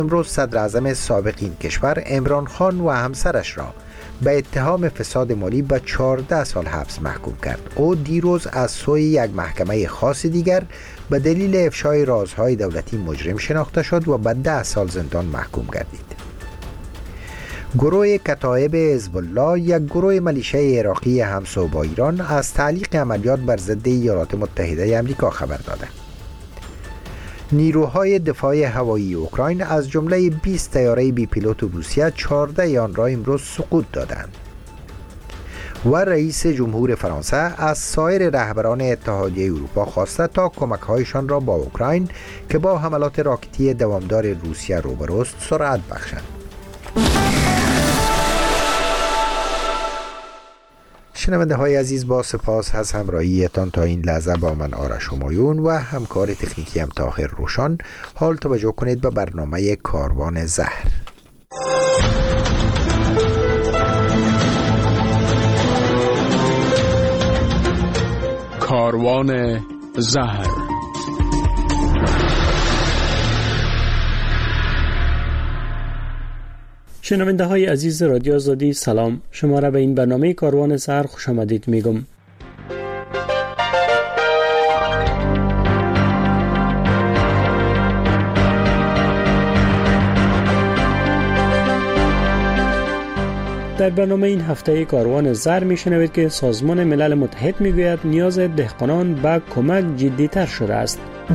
امروز صدر اعظم سابق این کشور عمران خان و همسرش را به اتهام فساد مالی به 14 سال حبس محکوم کرد. او دیروز از سوی یک محکمه خاص دیگر به دلیل افشای رازهای دولتی مجرم شناخته شد و به 10 سال زندان محکوم گردید. گروه کتایب حزب الله، یک گروه ملیشه عراقی همسو با ایران، از تعلیق عملیات بر ضد ایالات متحده آمریکا خبر داده. نیروهای دفاع هوایی اوکراین از جمله 20 طیاره بی پیلوت روسیه 14 آن را امروز سقوط دادند. و رئیس جمهور فرانسه از سایر رهبران اتحادیه اروپا خواسته تا کمک‌هایشان را با اوکراین که با حملات راکتی دوامدار روسیه روبروست سرعت بخشند. شنونده های عزیز، با سپاس از همراهیتان تا این لحظه با من آرش همایون و همکار تکنیکی هم طاهر روشان. حال توجه کنید به برنامه کاروان زهر. کاروان زهر. شنونده های عزیز رادیو آزادی، سلام. شما را به این برنامه کاروان زهر خوش آمدید میگم. در برنامه این هفته کاروان زهر میشنوید که سازمان ملل متحد میگوید نیاز دهقانان به کمک جدی‌تر شده است.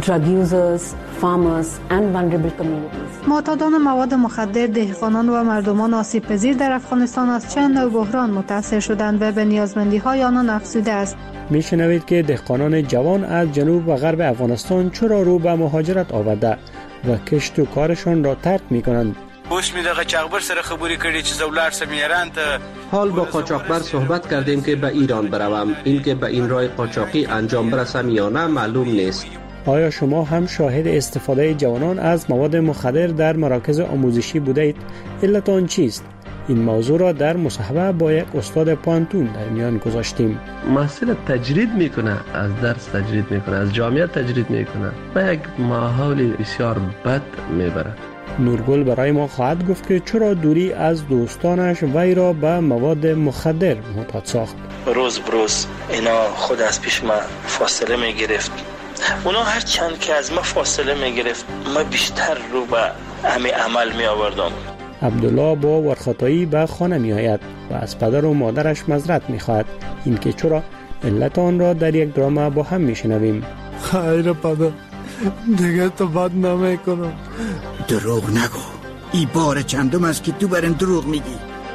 معتادان مواد مخدر، دهقانان و مردمان آسیب پذیر در افغانستان از چند نوع بحران متاثر شدند و به نیازمندی‌های آنان افزوده است. میشنوید که دهقانان جوان از جنوب و غرب افغانستان چرا رو به مهاجرت آورده و کشت و کارشان را ترک میکنند. اوس می دغه چاغبر سره خبرې کړې چې زولار سم ایران ته. حال با قاچاقبر صحبت کردیم که به ایران بروم. این که به این راه قاچاقی انجام برسم یا نه معلوم نیست. آیا شما هم شاهد استفاده جوانان از مواد مخدر در مراکز آموزشی بوده اید؟ علت آن چیست؟ این موضوع را در مصاحبه با یک استاد پانتون در میان گذاشتیم. محصل تجرید میکنه، از درس تجرید میکنه، از جامعه تجرید میکنه و یک ماحول بسیار بد میبره. نورگل برای ما خواهد گفت که چرا دوری از دوستانش وی را به مواد مخدر معتاد ساخت. روز بروز اینا خود از پیش ما فاصله می گرفت. اونا هر چند که از ما فاصله می گرفت ما بیشتر رو به همین عمل می آوردم. عبدالله با ورخطایی به خانه می آید و از پدر و مادرش معذرت می خواهد. این که چرا علت آن را در یک درام با هم می شنویم. خیر پدر، دیگه تو بد نمی کنم. دروغ نگو، این بار چندم است که تو برن دروغ میگی.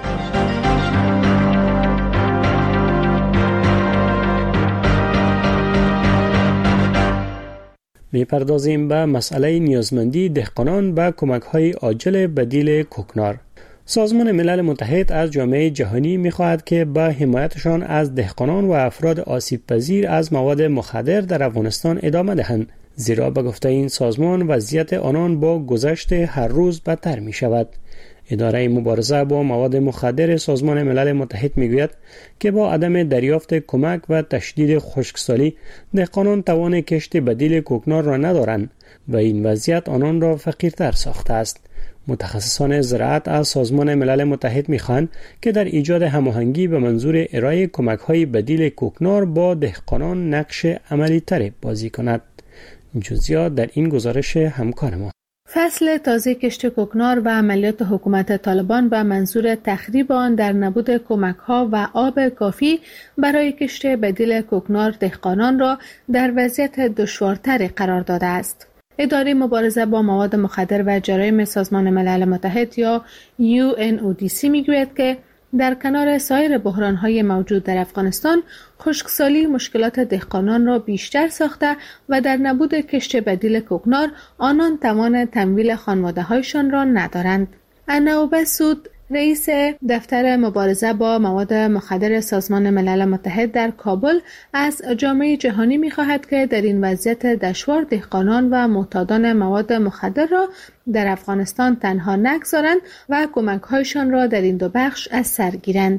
میپردازیم به مسئله نیازمندی دهقانان به کمک‌های عاجل بدیل کوکنار. سازمان ملل متحد از جامعه جهانی می‌خواهد که به حمایتشان از دهقانان و افراد آسیب پذیر از مواد مخدر در افغانستان ادامه دهند، زیرا به گفته این سازمان وضعیت آنان با گذشت هر روز بدتر می شود. اداره مبارزه با مواد مخدر سازمان ملل متحد می گوید که با عدم دریافت کمک و تشدید خشکسالی دهقانان توان کشت بدیل کوکنار را ندارند و این وضعیت آنان را فقیرتر ساخته است. متخصصان زراعت از سازمان ملل متحد می‌خواهند که در ایجاد هماهنگی به منظور ارائه کمک‌های بدیل کوکنار با دهقانان نقش عملی‌تر بازی کند. جزئیات در این گزارش همکار ما. فصل تازه کشت کوکنار و عملیات حکومت طالبان به منظور تخریب آن در نبود کمک‌ها و آب کافی برای کشت بدیل کوکنار دهقانان را در وضعیت دشوارتری قرار داده است. اداره مبارزه با مواد مخدر و جرایم سازمان ملل متحد یا UNODC میگوید که در کنار سایر بحران‌های موجود در افغانستان، خشکسالی مشکلات دهقانان را بیشتر ساخته و در نبود کشت بدیل کوکنار آنان توان تمویل خانواده‌هایشان را ندارند. اناوبه سود، رئیس دفتر مبارزه با مواد مخدر سازمان ملل متحد در کابل، از جامعه جهانی می‌خواهد که در این وضعیت دشوار دهقانان و معتادان مواد مخدر را در افغانستان تنها نگذارند و کمک‌هایشان را در این دو بخش از سر گیرند.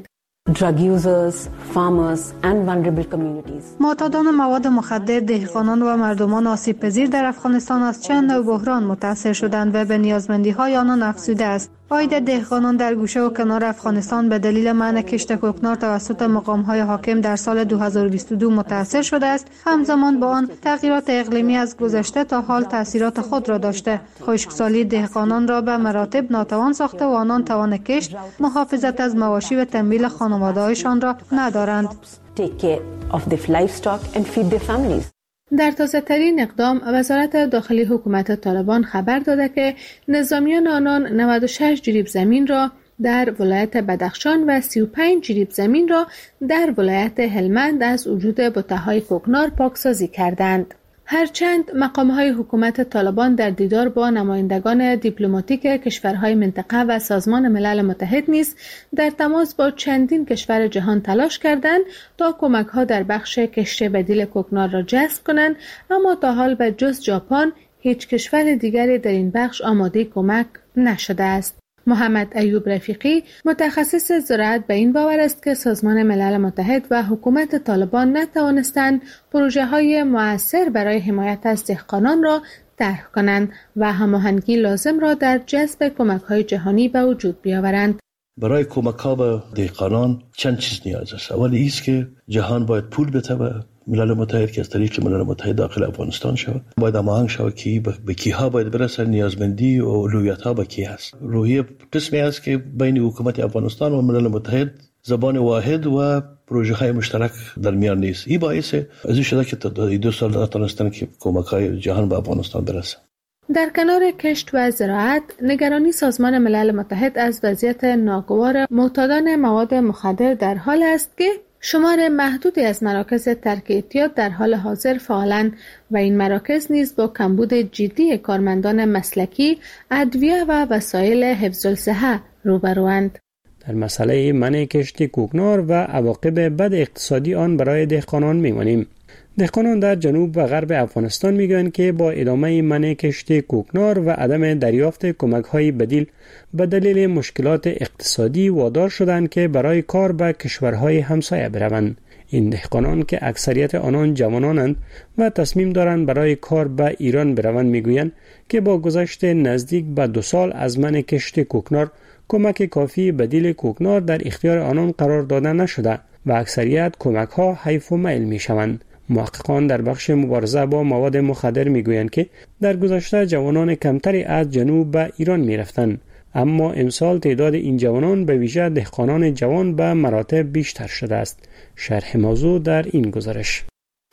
drug users, farmers and vulnerable communities. معتادان مواد مخدر، دهقانان و مردمان آسیب پذیر در افغانستان از چند نوع بحران متاثر شدند و به نیازمندی‌های آنان افزوده است. عاید دهقانان در گوشه و کنار افغانستان به دلیل منع کشت کوکنار توسط مقام‌های حاکم در سال 2022 متاثر شده است. همزمان با آن تغییرات اقلیمی از گذشته تا حال تاثیرات خود را داشته. خشکسالی دهقانان را به مراتب ناتوان ساخته و آنان توان کشت، محافظت از مواشی و تنبیل خانواده‌هایشان را ندارند. در تازه ترین اقدام، وزارت داخلی حکومت طالبان خبر داده که نظامیان آنان 96 جریب زمین را در ولایت بدخشان و 35 جریب زمین را در ولایت هلمند از وجود بته‌های کوکنار پاکسازی کردند. هرچند مقام‌های حکومت طالبان در دیدار با نمایندگان دیپلماتیک کشورهای منطقه و سازمان ملل متحد نیز در تماس با چندین کشور جهان تلاش کردند تا کمک‌ها در بخش کشت بدیل کوکنار را جذب کنند، اما تا حال به جز ژاپن هیچ کشور دیگری در این بخش آماده کمک نشده است. محمد ایوب رفیقی، متخصص زراعت، به این باور است که سازمان ملل متحد و حکومت طالبان نتوانستند پروژه‌های مؤثر برای حمایت از دهقانان را طرح کنند و هماهنگی لازم را در جذب کمک‌های جهانی به وجود بیاورند. برای کمک‌ها به دهقانان چند چیز نیاز است. اولی ایست که جهان باید پول بده به ملل متحد که از طریق ملل متحد داخل افغانستان شود. باید هماهنگ شود که به کیها باید برسه، نیازمندی و اولویت‌ها به کی هست. روحیه قسمی است که بین حکومت افغانستان و ملل متحد زبان واحد و پروژه‌های مشترک در میان نیست. این باعث از این شده که تا 2 سال نتونستن که کمک‌های جهان به افغانستان برسه. در کنار کشت و زراعت، نگرانی سازمان ملل متحد از وضعیت ناگوار معتادان مواد مخدر در حال است که شمار محدودی از مراکز ترک اعتیاد در حال حاضر فعالند و این مراکز نیز با کمبود جدی کارمندان مسلکی، ادویه و وسایل حفظ الصحه روبروند. در مسئله منع کشت کوکنار و عواقب بد اقتصادی آن برای دهقانان می‌مانیم. دهقانان در جنوب و غرب افغانستان میگویند که با ادامه منع کشت کوکنار و عدم دریافت کمک‌های بدیل به دلیل مشکلات اقتصادی وادار شدند که برای کار به کشورهای همسایه بروند. این دهقانان که اکثریت آنان جوانانند و تصمیم دارند برای کار به ایران بروند میگویند که با گذشت نزدیک به 2 سال از منع کشت کوکنار کمک کافی بدیل کوکنار در اختیار آنان قرار داده نشده و اکثریت کمک‌ها حیف و میل میشوند. محققان در بخش مبارزه با مواد مخدر میگویند که در گذشته جوانان کمتری از جنوب به ایران میرفتند، اما امسال تعداد این جوانان به ویژه دهقانان جوان به مراتب بیشتر شده است. شرح موضوع در این گزارش.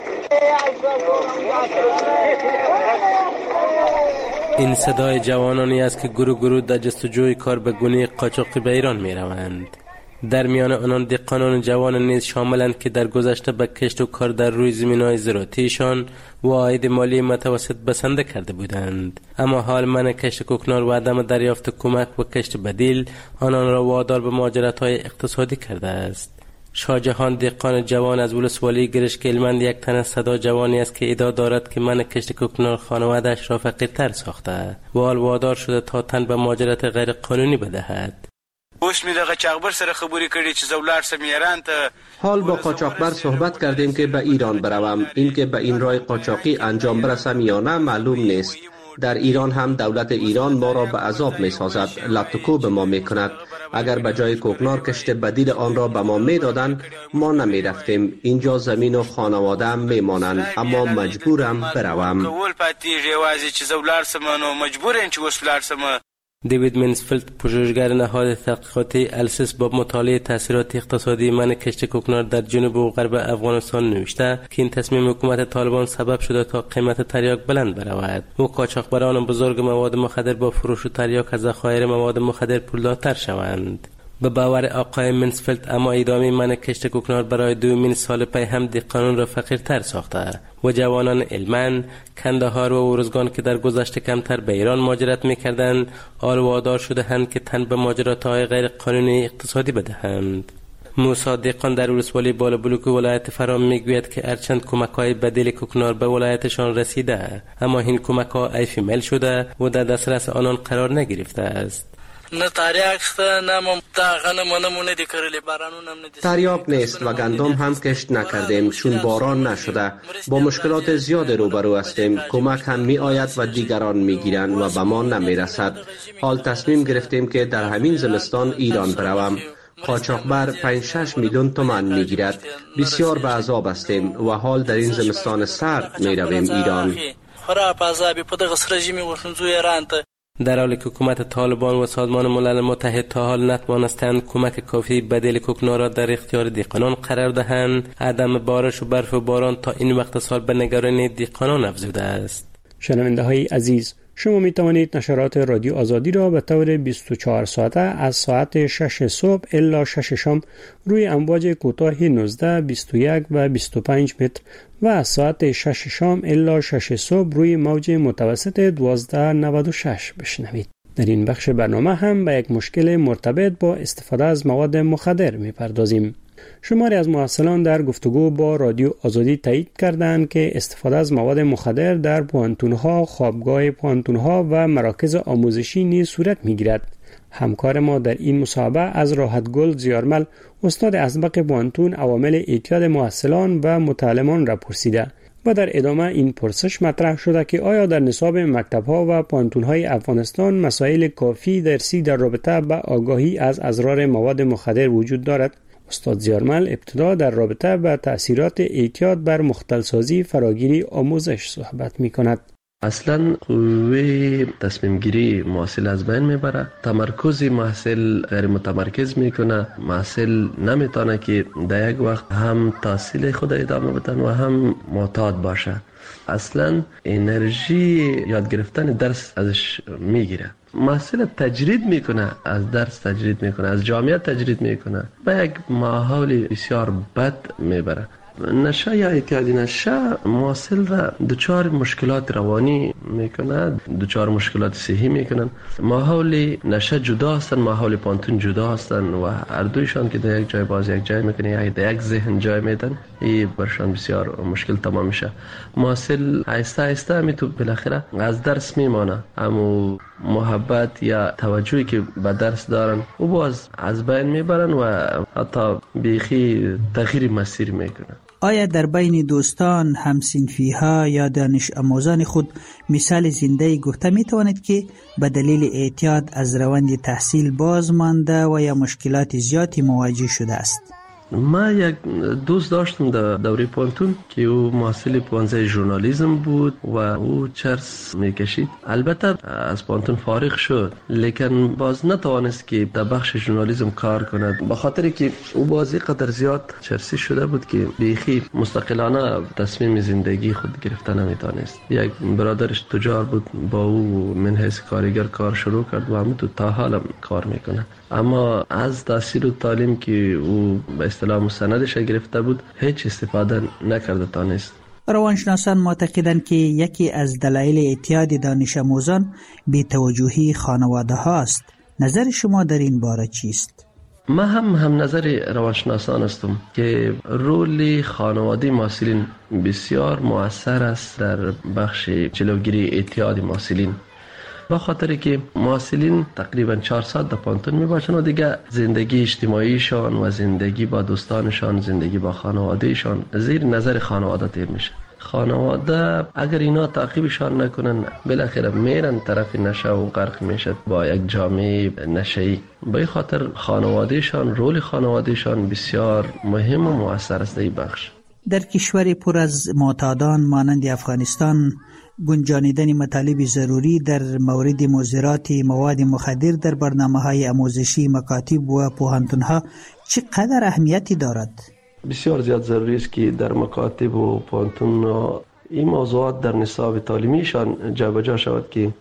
این صدای جوانانی است که گروه در جستجوی کار به گونه قاچاقی به ایران می روند. در میان آنان دهقانان جوان نیز شاملند که در گذشته به کشت و کار در روی زمین‌های زراعتیشان و عاید مالی متوسط بسنده کرده بودند، اما حال منع کشت کوکنار و عدم دریافت کمک و کشت بدیل آنان را وادار به مهاجرت‌های اقتصادی کرده است. شاهجهان دهقان جوان از ولسوالی گرشک هلمند یک تن از صدا جوانی است که ادعا دارد که منع کشت کوکنار خانواده‌اش را فقیرتر ساخته و حال وادار شده تا تن به مهاجرت غیر قانونی بدهد. اوس می د قاچاقبر سره خبرې کړې چې زه ولاړ سم ایران ته. حال با قاچاقبر صحبت کردیم که به ایران بروم. این که به این راه قاچاقی انجام برسم یا نه معلوم نیست. در ایران هم دولت ایران ما را به عذاب می سازد، لطکو به ما می کند. اگر به جای کوکنار کشت بدیل آن را به ما می دادند ما نمی رفتیم. اینجا زمین و خانواده هم می مانند، اما مجبورم بروم. کول پاتې ریوازي چې زه ولاړ سم نو مجبور یم چې اوس ولاړ سم. دیوید منسفیلد، پژوهشگر نهاد تحقیقاتی السیس با مطالعه تاثیرات اقتصادی منع کشت کوکنار در جنوب و غرب افغانستان نوشته که این تصمیم حکومت طالبان سبب شده تا قیمت تریاک بلند برود و قاچاقبران بزرگ مواد مخدر با فروش تریاک از ذخایر مواد مخدر پولدارتر شوند. به باور آقای منسفیلد، اما ادامه منع کشت کوکنار برای 2 سال پی هم دهقانان را فقیرتر ساخته و جوانان هلمند، کندهار و اورزگان که در گذشته کمتر به ایران مهاجرت می‌کردند، حال وادار شده‌اند که تن به مهاجرت‌های غیر قانونی اقتصادی بدهند. موسی دهقان در ولسوالی بالابلوک ولایت فرام میگوید که هرچند کمک‌های بدیل کوکنار به ولایتشان رسیده، اما این کمک‌ها ایفی مل شده و در دسترس آنان قرار نگرفته است. نه تریاک شته نه غنمونه دی کرلی بارانون هم ندی. تریاک نیست و گندم هم کشت نکردیم چون باران نشده. با مشکلات زیاد روبرو هستیم. کمک هم می آید و دیگران می گیرند و به ما نمی رسد. حال تصمیم گرفتیم که در همین زمستان ایران بروم. قاچاقبر 5-6 میلیون تومان می گیرد. بسیار به عذاب هستیم و حال در این زمستان سرد می رویم ایران. در حالی که حکومت طالبان و سازمان ملل متحد تا حال نتوانستند کمک کافی بدیل کوکنار را در اختیار دهقانان قرار دهند، عدم بارش و برف و باران تا این وقت سال به نگرانی دهقانان افزوده است. شنونده های عزیز، شما می توانید نشرات رادیو آزادی را به طور 24 ساعته از ساعت 6 صبح الی 6 شام روی امواج کوتاه 19، 21 و 25 متر و از ساعت 6 شام الی 6 صبح روی موج متوسط 1296 بشنوید. در این بخش برنامه هم به یک مشکل مرتبط با استفاده از مواد مخدر می پردازیم. شماری از مراسلان در گفتگو با رادیو آزادی تایید کردند که استفاده از مواد مخدر در پوانتون‌ها، خوابگاه پوانتون‌ها و مراکز آموزشی نیز صورت می‌گیرد. همکار ما در این مصاحبه از راحتگل زیارمل، استاد اسبق پوانتون، عوامل اعتیاد محصلان و متعلمان را پرسیده و در ادامه این پرسش مطرح شده که آیا در نصاب مکتب‌ها و پوانتون‌های افغانستان مسائل کافی درسی در رابطه با آگاهی از اضرار مواد مخدر وجود دارد؟ استاد زیارمل ابتدا در رابطه با تأثیرات اعتیاد بر مختلسازی فراگیری آموزش صحبت می کند. اصلا قوه تصمیم گیری محصل از بین میبره. تمرکز محصل غیر متمرکز میکنه. محصل نمیتونه که در یک وقت هم تحصیل خود ادامه بدن و هم معتاد باشه. اصلا انرژی یاد گرفتن درس ازش میگیره. محصل تجرید میکنه، از درس تجرید میکنه، از جامعه تجرید میکنه، به یک ماحول بسیار بد میبره. نشه یا اعتیاد نشه محصل را دچار مشکلات روانی میکنه، دچار مشکلات صحی میکنن. ماحول نشه جدا هستن، ماحول پانتون جدا هستن و هر دویشان که در یک جای باز یک جای میکنه یا در یک ذهن جای میدن، این برشان بسیار مشکل تمام میشه. محصل آهسته آهسته می تو بالاخره از درس میمانه، اما محبت یا توجهی که به درس دارن و باز از بین میبرن و حتی بیخی تغییر مسیر میکنن. آیا در بین دوستان، همسنفی ها یا دانش آموزان خود مثال زنده گفته می توانید که به دلیل اعتیاد از روند تحصیل باز مانده و یا مشکلات زیادی مواجه شده است؟ ما یک دوست داشتم در دوره پانتون که او محصل پانزه ژورنالیسم بود و او چرس میکشید. البته از پانتون فارغ شد، لیکن باز نتوانست که در بخش ژورنالیسم کار کند، به خاطر که او بازی قدر زیاد چرسی شده بود که بیخی مستقلانه تصمیم زندگی خود گرفته نمیتونست. یک برادرش تجار بود، با او من حیث کارگر کار شروع کرد و همون تا حالا کار میکنه. اما از تحصیل و تعلیم که او به اصطلاح مستندش گرفته بود هیچ استفاده نکرده تانست. روانشناسان معتقدند که یکی از دلایل اعتیاد دانش آموزان بی‌توجهی خانواده هاست. نظر شما در این باره چیست؟ ما هم نظر روانشناسان هستم که رول خانواده محصلین بسیار مؤثر است در بخش جلوگیری اعتیاد محصلین. با خاطر که محصلین تقریبا 4 ساعت در پانتون می باشن و دیگه زندگی اجتماعیشان و زندگی با دوستانشان، زندگی با خانوادهشان زیر نظر خانواده تیر میشه. خانواده اگر اینا تعقیبشان نکنن بالاخره میرن طرف نشه و غرق میشد با یک جامعه نشه‌ای. به این خاطر خانوادهشان، رول خانوادهشان بسیار مهم و مؤثر است این بخش. در کشور پر از معتادان مانند افغانستان گنجانیدن مطالب ضروری در مورد مضرات مواد مخدر در برنامه‌های آموزشی مکاتب و پوهنتون‌ها چقدر اهمیتی دارد؟ بسیار زیاد ضروری است که در مکاتب و پوهنتون‌ها این موضوعات در نصاب تعلیمیشان جابجا شود که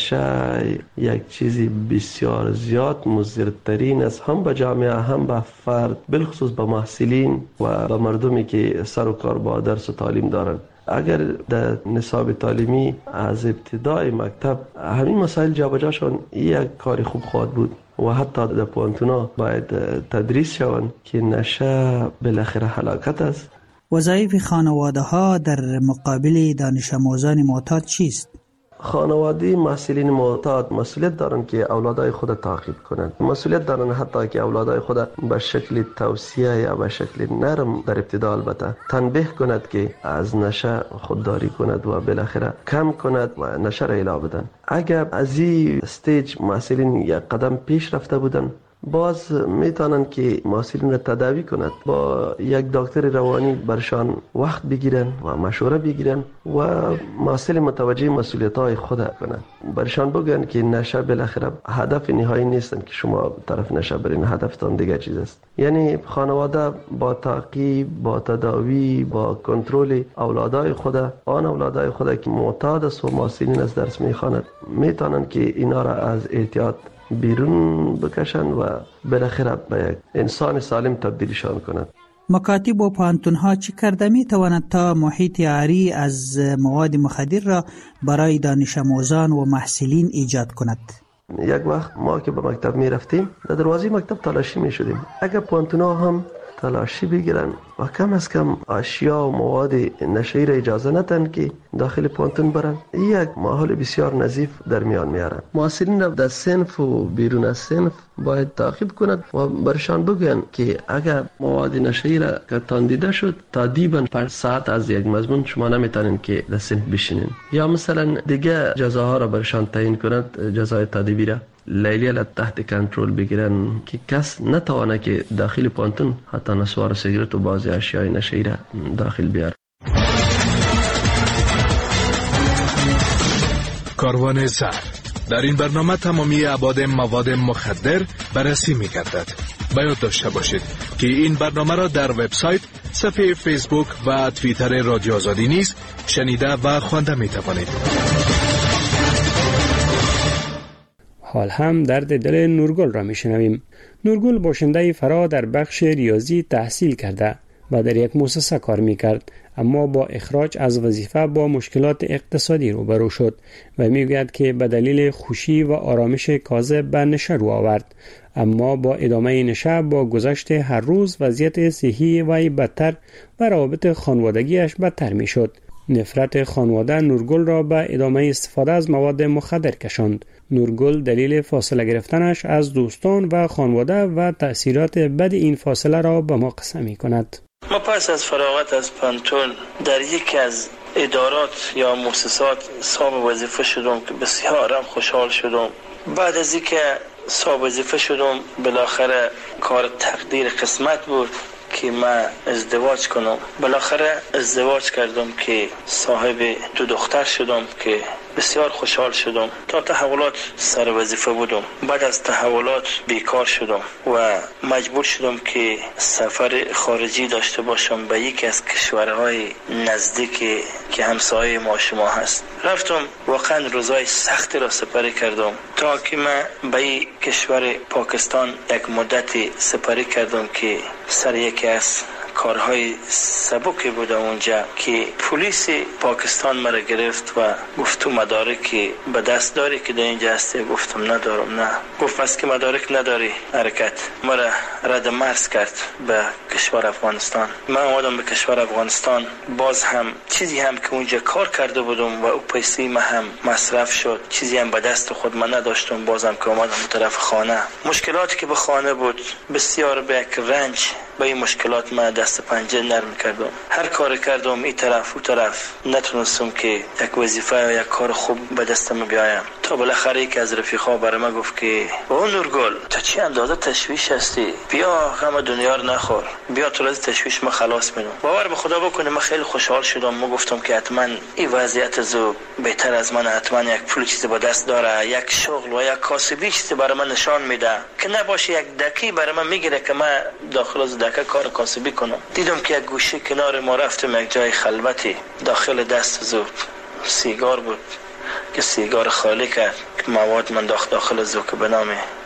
نشه یک چیزی بسیار زیاد مضرترین است، هم به جامعه هم به فرد، بالخصوص به محصلین و به مردمی که سر و کار با درس و تعلیم دارند. اگر در نصاب تعلیمی از ابتدای مکتب همین مسائل جابجا شوند یک کار خوب خواهد بود و حتی در پوهنتون‌ها باید تدریس شوند که نشه بالاخره هلاکت است. وظایف خانواده ها در مقابل دانش آموزان معتاد چیست؟ خانواده محصلین معتاد مسئولیت دارن که اولادای خود تعقیب کنند. مسئولیت دارن حتی که اولادای خود به شکل توصیه یا به شکل نرم در ابتدا البته تنبیه کند که از نشه خودداری کند و بالاخره کم کند و نشه را اله بدن. اگر از این استیج محصلین یک قدم پیش رفته بودن، باز میتونن که محصلین را تداوی کند، با یک دکتر روانی برشان وقت بگیرن و مشوره بگیرن و محصل متوجه مسئولیت های خود کنند. برشان بگن که نشه بالاخره هدف نهایی نیستن که شما طرف نشه برین، هدفتان دیگه چیز است. یعنی خانواده با تعقیب، با تداوی، با کنترل اولادای خود، آن اولادای خود که معتاد است و محصلین از درس میخواند، میتونن که اینا را از احتیاط بیرون بکشن و بالاخره به یک انسان سالم تبدیلشان کنند. مکاتب و پانتونها چی کرده می تواند تا محیط عاری از مواد مخدر را برای دانش آموزان و محصلین ایجاد کند؟ یک وقت ما که به مکتب می رفتیم در دروازه مکتب تلاشی می شدیم. اگر پانتونها هم تلاشی بگیرن و کم از کم اشیا و مواد نشه‌ای را اجازه ندن که داخل پانتون برن، یک ماحول بسیار نظیف در میان میارن. محصلین را در صنف و بیرون از صنف باید تعقیب کند و برشان بگن که اگر مواد نشه‌ای را کتان دیده شد تادیباً 5 ساعت از یک مضمون شما نمیتونین که در صنف بشینین، یا مثلا دیگه جزاها را برشان تعیین کند، جزای تادیبی را لیلی را تحت کنترل بگیرن که کس نتوانه که داخل پانتون حتی نسوار سیگرت و بعضی اشیای نشه‌ای را داخل بیاره. کاروان زهر. در این برنامه تمامی ابعاد مواد مخدر بررسی می‌گردد. باید داشته باشید که این برنامه را در وبسایت، صفحه فیسبوک و توییتر رادیو آزادی نیز شنیده و خوانده می‌توانید. حال هم درد دل نورگل را میشنویم. نورگل باشنده فرا در بخش ریاضی تحصیل کرده و در یک مؤسسه کار میکرد، اما با اخراج از وظیفه با مشکلات اقتصادی روبرو شد و میگوید که به دلیل خوشی و آرامش کاذب به نشه رو آورد، اما با ادامه نشه با گذشت هر روز وضعیت صحی وی بدتر و روابط خانوادگیش بدتر میشد. نفرت خانواده نورگل را به ادامه استفاده از مواد مخدر کشاند. نورگل دلیل فاصله گرفتنش از دوستان و خانواده و تأثیرات بد این فاصله را به ما قصه می کند. ما پس از فراغت از پانتون در یکی از ادارات یا مؤسسات صاحب وظیفه شدم که بسیارم خوشحال شدم. بعد از اینکه صاحب وظیفه شدم بالاخره کار تقدیر قسمت بود که من ازدواج کنم. بالاخره ازدواج کردم که صاحب 2 دختر شدم که بسیار خوشحال شدم. تا تحولات سر وظیفه بودم. بعد از تحولات بیکار شدم و مجبور شدم که سفر خارجی داشته باشم به یکی از کشورهای نزدیک که همسایه ما شما هست. رفتم، واقعا روزای سختی را سپری کردم تا که من به کشور پاکستان یک مدتی سپری کردم که سر یکی از کارهای سبکی بود اونجا که پلیس پاکستان مرا گرفت و گفت تو مدارکی به دست داری که در اینجا هستی؟ گفتم ندارم. نه. گفت پس که مدارک نداری حرکت. مرا رد مرز کرد به کشور افغانستان. من اومدم به کشور افغانستان، باز هم چیزی هم که اونجا کار کرده بودم و او پیسه من هم مصرف شد، چیزی هم به دست خود من نداشتم. بازم که اومدم به طرف خانه، مشکلاتی که به خانه بود بسیار به یک رنج با این مشکلات من دست پنجه نرم کردم. هر کار کردم این طرف اون طرف، نتونستم که یک وظیفه یا یک کار خوب به دستم بیایم. تا بالاخره یکی از رفیقا برای من گفت که او نورگل تو چی اندازه تشویش هستی، بیا غم دنیا رو نخور، بیا تو از تشویش ما خلاص میدم. باور به خدا بکنه من خیلی خوشحال شدم. ما گفتم که حتما این وضعیت زو بهتر از من، حتما یک پول چیزی با دست داره، یک شغل و یک کاسبی چیزی برای من نشان میده که نباشه یک دکی برای من میگیره که من داخل از دکه کار کاسبی کنم. دیدم که یک گوشه کنار ما رفتم یک جای خلوتی، داخل دست زود سیگار بود که سیگار خالی کرد که مواد من داخل زو که به نام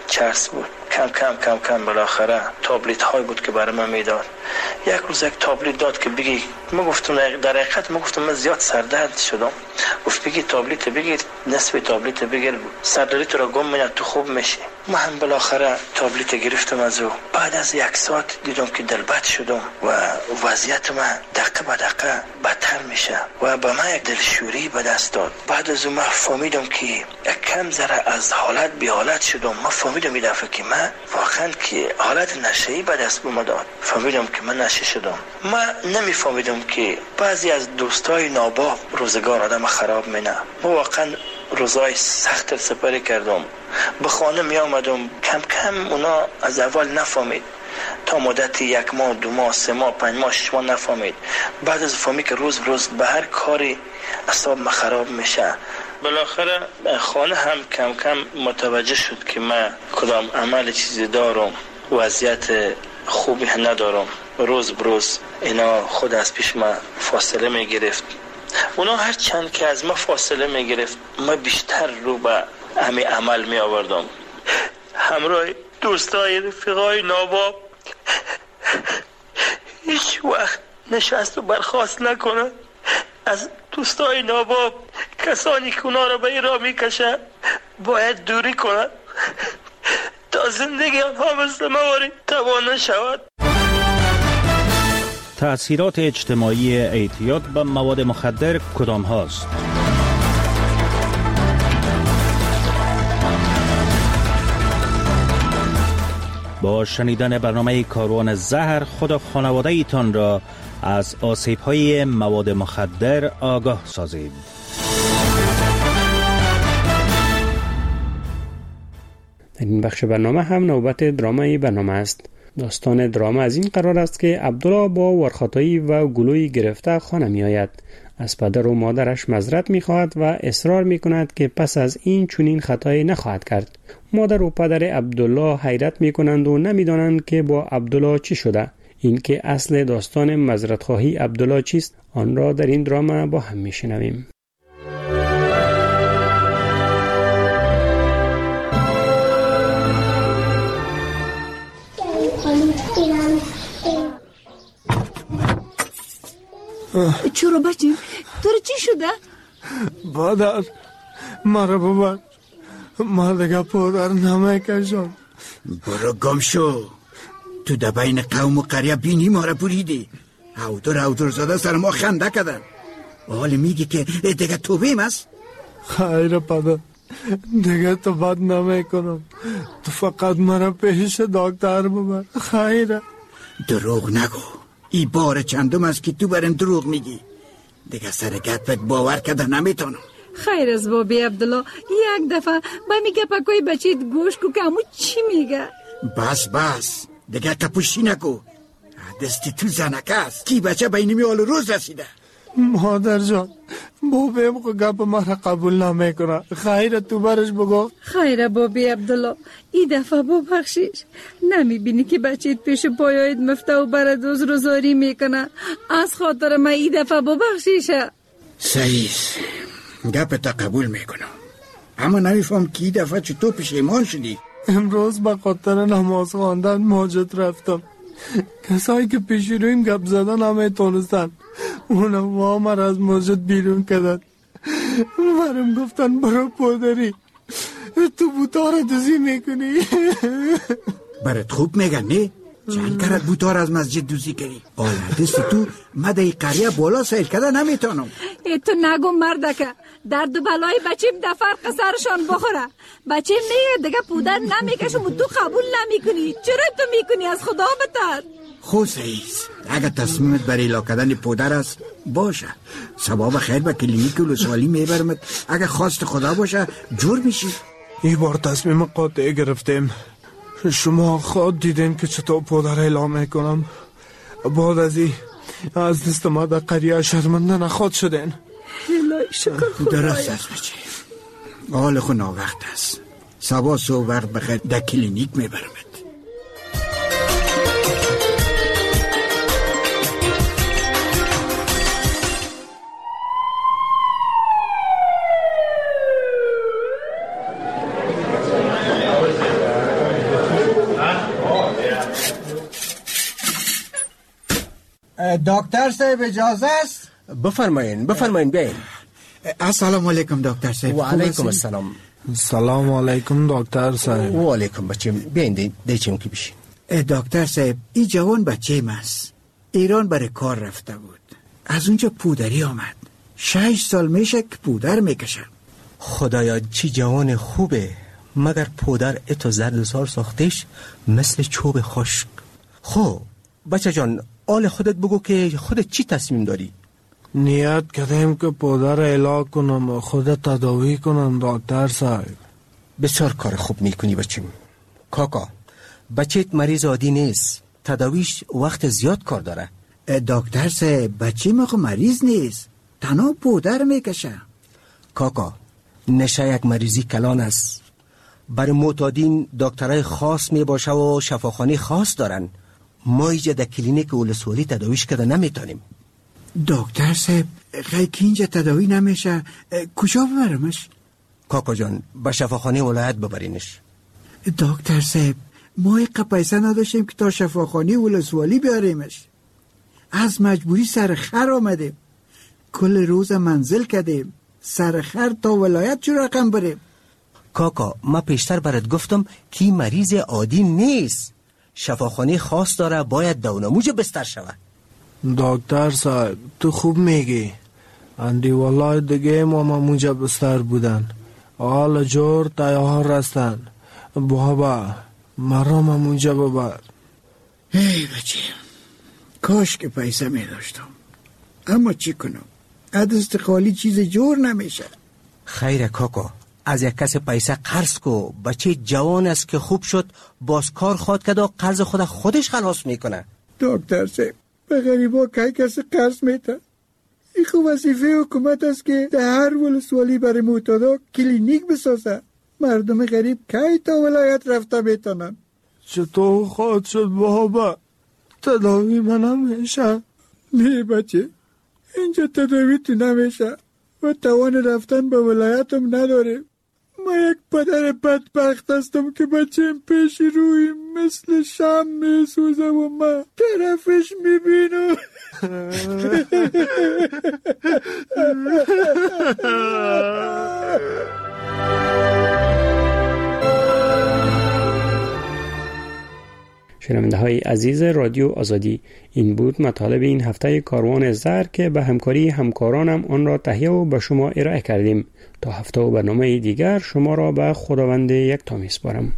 چرس بود. کم کم بالاخره تابلت های بود که برای من میداد. یک روز یک تابلت داد که بگی. من گفتم در حقیقت من زیاد سردرد شدم. گفت بگی تابلت بگیر، نصف تابلت بگیر، سردردی تو را گم میاد تو خوب میشی. من بالاخره تابلت گرفتم از او. بعد از یک ساعت دیدم که دلبد شدم و وضعیت من دقیقه به دقیقه بدتر میشه و به من یک دلشوری به دست داد. بعد از اون من فهمیدم که یک کم ذره از حالت به حالت شدم. من فهمیدم این دفعه که من واقعا که حالت نشه‌ای به دست اومد. فهمیدم که من نشه شدم. من نمیفهمیدم که بعضی از دوستای ناباب روزگار آدم خراب مینه. من واقعا روزای سخت سپری کردم. به خانه می آمدم کم کم اونا از اول نفهمید. تا مدت 1 ماه 2 ماه 3 ماه 5 ماه 6 ماه نفهمید. بعد از فهمید که روز به هر کاری اعصاب من خراب میشه. بالاخره خانه هم کم کم متوجه شد که من کدام عمل چیزی دارم، وضعیت خوبی ندارم. روز بروز اینا خود از پیش من فاصله می گرفت. اونا هر چند که از ما فاصله می گرفت ما بیشتر رو به همین عمل می آوردم. همراه دوستای رفیقای ناباب هیچ وقت نشست و برخاست نکنن. از دوستای ناباب کسانی که اونا را به این راه می کشن باید دوری کنن تا زندگی آنها مثل مواری تباه نشود. تأثیرات اجتماعی اعتیاد به مواد مخدر کدام هاست؟ با شنیدن برنامه کاروان زهر خود و خانواده ایتان را از آسیب‌های مواد مخدر آگاه سازید. در این بخش برنامه هم نوبت درامای برنامه است. داستان دراما از این قرار است که عبدالله با ورخاتایی و گلوی گرفته خانه می آید. از پدر و مادرش معذرت می خواهد و اصرار می کند که پس از این چنین خطایی نخواهد کرد. مادر و پدر عبدالله حیرت می کنند و نمی دانند که با عبدالله چی شده. این که اصل داستان معذرت خواهی عبدالله چیست، آن را در این دراما با هم می شنویم. چرا بچه؟ تو چی شده؟ مادر مرا ببر، ما دیگه پدر نمیکشم. برو گم شو. تو در بین قوم و قریه بینی ما را بریدی. هودر زاده سر ما خنده کردن. حال میگی که دیگه توبیم است؟ خیر پدر، دیگه توبت نمیکنم. تو فقط مرا پیش دکتر ببر. خیره. دروغ نگو. این بار چندم است که تو برم دروغ میگی. دیگه سرگت باور کرده نمیتونم. خیر از بابی عبدالله، یک دفعه با میگه پاکوی بچیت گوش کو که همون چی میگه. بس دیگه کپوشی نکو. دستی تو زنکه است کی بچه بینی حال روز رسیده. مادر جان بابیم خو گپ مرا قبول نمیکنه. خیره تو برش بگو. خیره بابی عبدالله، این دفعه ببخشیش. نمیبینی که بچیت پیش پایایت مفته و برد روزاری میکنه. از خاطر من این دفعه ببخشیشه. صحیح، گپ تا قبول میکنم، اما نمیفهم که این دفعه چطور پشیمان شدی. امروز به خاطر نماز خواندن مسجد رفتم. کسایی که پیش رویم گپ زدن نمیتونستن. اونا وامر از مسجد بیرون کردن. برم گفتن برو پدری تو بوتا را دوزی میکنی. برات خوب میگن نه؟ چند کرد بوتا را از مسجد دوزی کردی؟ دست تو مده قریه بالا سیل کرده نمیتونم. تو نگو مردکه، درد و بلای بچیم در فرق سرشان بخوره. بچیم میگه دیگه پودر نمیکشم و تو قبول نمیکنی. چرا تو میکنی؟ از خدا بتر. خود سعیز، اگر تصمیمت برای ایلا کردن پودر است باشه، ثواب خیر به کلینیک ولسوالی میبرمت. اگر خواست خدا باشه جور میشی. این بار تصمیم قاطع گرفتیم. شما خود دیدین که چطور پودر اعلام میکنم. بعد از این از دست ما در قریه شرمنده نخواد شدین. الهی شکر خدا. درست است بچه، حال خود ناوقت است. سبا سو وقت بخیر در کلینیک میبرمت. دکتر صاحب اجازه است؟ بفرمایین بیاین. السلام علیکم دکتر صاحب. و علیکم السلام. سلام علیکم دکتر صاحب. و علیکم بچیم، بیاین دیچیم که بشین. دکتر صاحب این جوان بچه است. ایران برای کار رفته بود، از اونجا پودری آمد. 6 سال میشه که پودر میکشه. خدایا چی جوان خوبه، مگر پودر اتو زردسار ساختش مثل چوب خشک. خب بچه جان، آل خودت بگو که خودت چی تصمیم داری؟ نیت کردیم که پودر علاج کنم و خودت تداوی کنم دکتر صاحب. بسیار کار خوب میکنی بچیم. کاکا بچهت مریض عادی نیست، تداویش وقت زیاد کار داره. دکتر صاحب بچه ما مریض نیست، تنها پودر میکشه. کاکا نشه یک مریضی کلان است. برای معتادین دکترای خاص می باشه و شفاخانه خاص دارن. ما اینجا در کلینیک ولسوالی تداویش کرده نمیتونیم. دکتر صاحب خیلی اینجا تداوی نمیشه، کجا ببرمش؟ کاکا جان به شفاخانه ولایت ببرینش. دکتر صاحب ما ایقا پیسه نداشتیم که تا شفاخانه ولسوالی بیاریمش. از مجبوری سرخر آمدیم، کل روز منزل کردیم، سرخر تا ولایت چه رقم بریم؟ کاکا ما پیشتر برات گفتم که مریض عادی نیست، شفاخانه خاص داره، باید دونموج بستر شود. دکتر صاحب تو خوب میگی، اندی والله دیگه ما مونجا بستر بودن، حال جور تیار هستن. بابا مرا مونجا ببر. ای بچه کاش که پیسه می داشتم، اما چی کنم، دست خالی چیز جور نمیشه. خیره کاکا، از یک کس پیسه قرض کو. بچه جوان است که خوب شد باز کار خواد کرد و قرض خودش خلاص میکنه. دکتر صاحب به غریبا که کسی قرض میده؟ این خوب وظیفه حکومت است که در هر ولسوالی برای معتادا کلینیک بسازه. مردم غریب که تا ولایت رفته میتونن. چطور خواهد شد بابا؟ تداوی من نمیشه. نه بچه اینجا تداوی تو نمیشه و توان رفتن به ولایتم نداره. ما یک پدر بدبخت هستم که بچه‌م پیش روی مثل شم میسوزه و من طرفش میبینم. شنونده های عزیز رادیو آزادی، این بود مطالب این هفته کاروان زهر که به همکاری همکارانم آن را تهیه و به شما ارائه کردیم. تا هفته و برنامه دیگر شما را به خداوند یکتا میسپارم.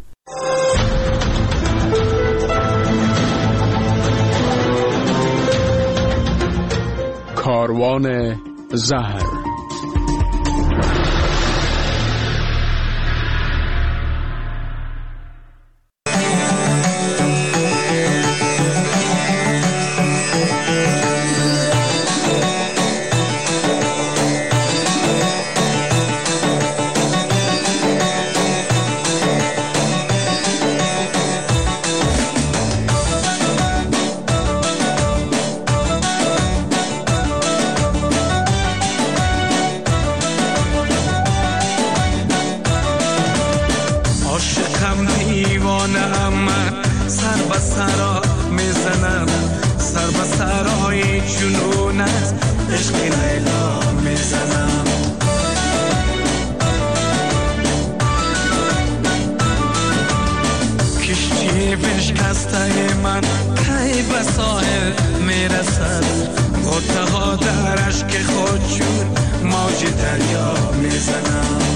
کاروان زهر. دریا میزنم.